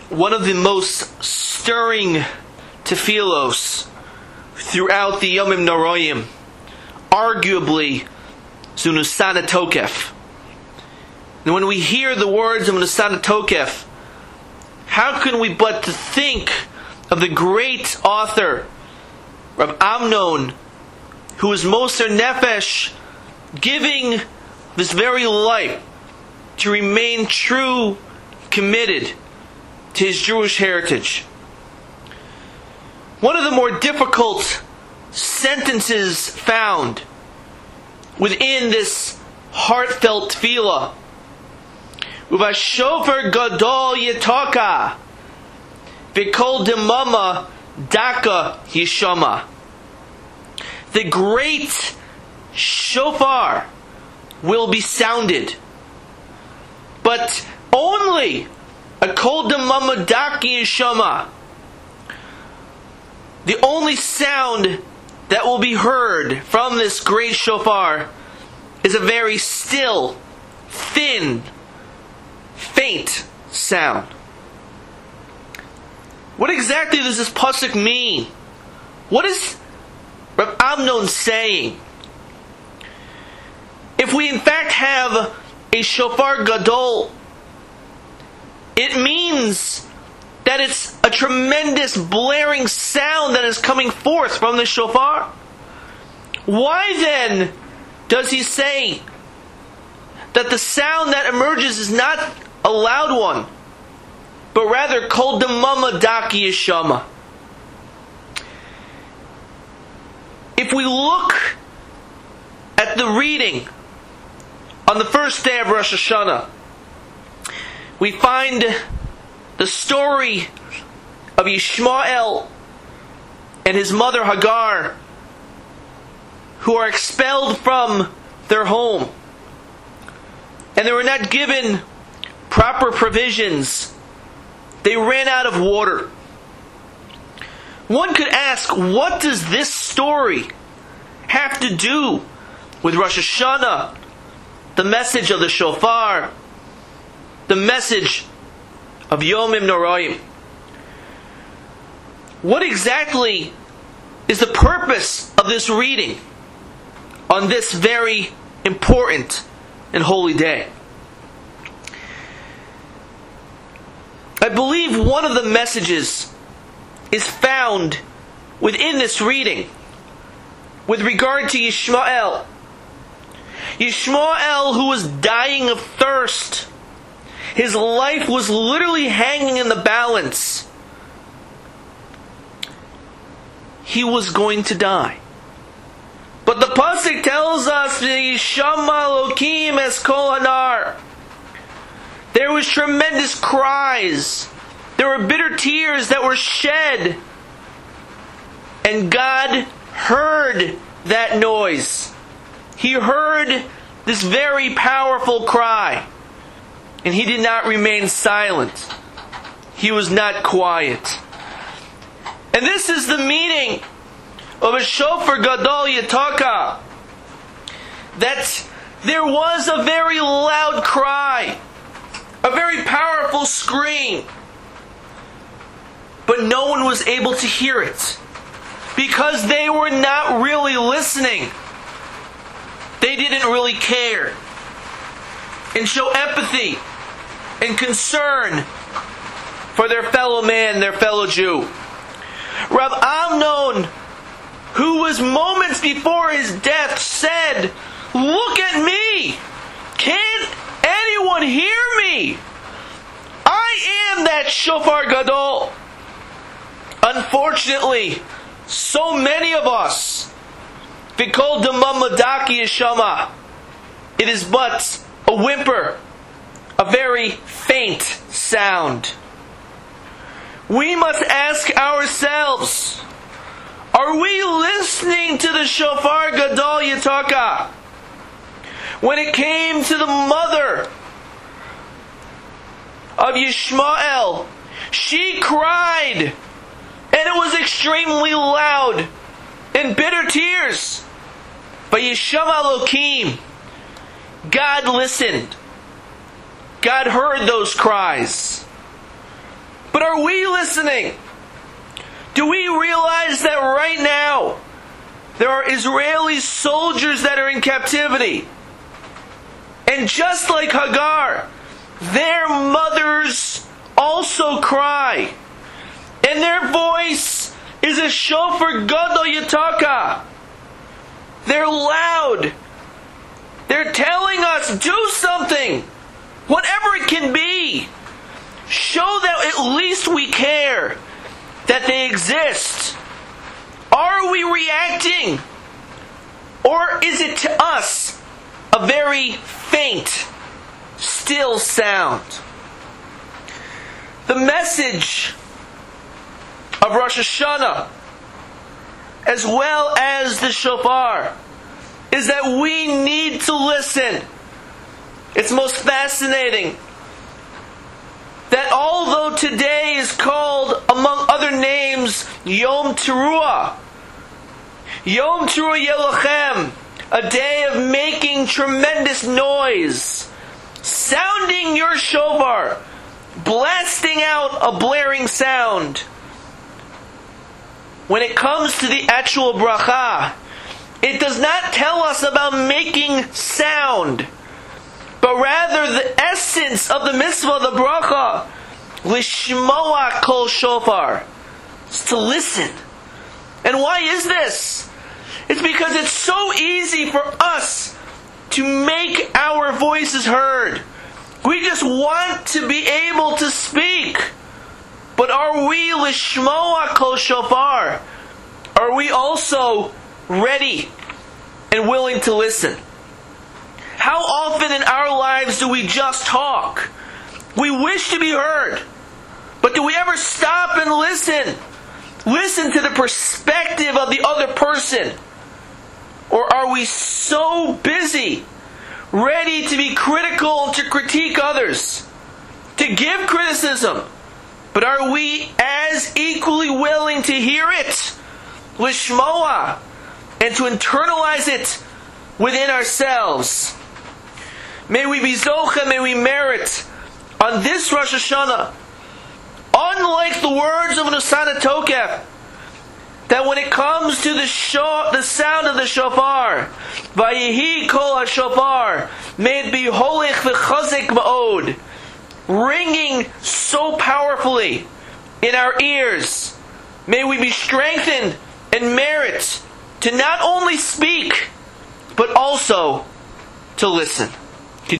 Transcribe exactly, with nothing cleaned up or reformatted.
one of the most stirring tefillos throughout the Yomim Noraim, arguably Zunusana Tokef. And when we hear the words of Zunusana Tokef, how can we but to think of the great author, Rav Amnon, who was Moser Nefesh, giving this very life to remain true, committed to his Jewish heritage. One of the more difficult sentences found within this heartfelt tefillah, Uvashofer gadol yitaka, v'kol demama daka yishama. The great shofar will be sounded, but only a kol demama daka yishama. The only sound that will be heard from this great shofar is a very still, thin, faint sound. What exactly does this pasuk mean? What is Rav Amnon saying? If we in fact have a shofar gadol, it means that it's a tremendous blaring sound that is coming forth from the shofar. Why then does he say that the sound that emerges is not a loud one, but rather kol demama daki yishama? If we look at the reading on the first day of Rosh Hashanah, we find the story of Yishmael and his mother Hagar, who are expelled from their home, and they were not given proper provisions. They ran out of water. One could ask, what does this story have to do with Rosh Hashanah, the message of the shofar, the message of Yomim Noraim? What exactly is the purpose of this reading on this very important and holy day? I believe one of the messages is found within this reading with regard to Yishmael. Yishmael, who was dying of thirst. His life was literally hanging in the balance. He was going to die. But the pasuk tells us, Yishama Elokim es kol hanar. There was tremendous cries. There were bitter tears that were shed. And God heard that noise. He heard this very powerful cry. And He did not remain silent. He was not quiet. And this is the meaning of a shofar gadol yitaka. That there was a very loud cry. A very powerful scream. But no one was able to hear it. Because they were not really listening. They didn't really care and show empathy and concern for their fellow man, their fellow Jew. Rav Amnon, who was moments before his death, said, "Look at me! Can't anyone hear me? I am that shofar gadol." Unfortunately, so many of us, v'kol demama daki yishama, it is but a whimper, a very faint sound. We must ask ourselves, are we listening to the shofar gadol yitaka? When it came to the mother of Yishmael, she cried, and it was extremely loud, in bitter tears. But Yishama Elokim, God listened. God heard those cries. But are we listening? Do we realize that right now there are Israeli soldiers that are in captivity? And just like Hagar, their mothers also cry. And their voice is a shofar gadol yitaka. They're loud. They're telling us, do something. Whatever it can be. Show that at least we care. That they exist. Are we reacting? Or is it to us a very faint, still sound? The message of Rosh Hashanah, as well as the shofar, is that we need to listen. It's most fascinating that although today is called, among other names, Yom Teruah, Yom Teruah Yelochem, a day of making tremendous noise, sounding your shofar, blasting out a blaring sound. When it comes to the actual bracha, it does not tell us about making sound, but rather the essence of the mitzvah, the bracha, lishmoa kol shofar, is to listen. And why is this? It's because it's so easy for us to make our voices heard. We just want to be able to speak. But are we lishmoa kol shofar? Are we also ready and willing to listen? How often in our lives do we just talk? We wish to be heard. But do we ever stop and listen? Listen to the perspective of the other person? Or are we so busy, ready to be critical and to critique others, to give criticism, but are we as equally willing to hear it, lishmoa, and to internalize it within ourselves? May we be zocha, may we merit on this Rosh Hashanah, unlike the words of Nusana Tokef, that when it comes to the sho- the sound of the shofar, vayihi kol ha-shofar, may it be holich v'chazik ma'od, ringing so powerfully in our ears. May we be strengthened and merit to not only speak, but also to listen.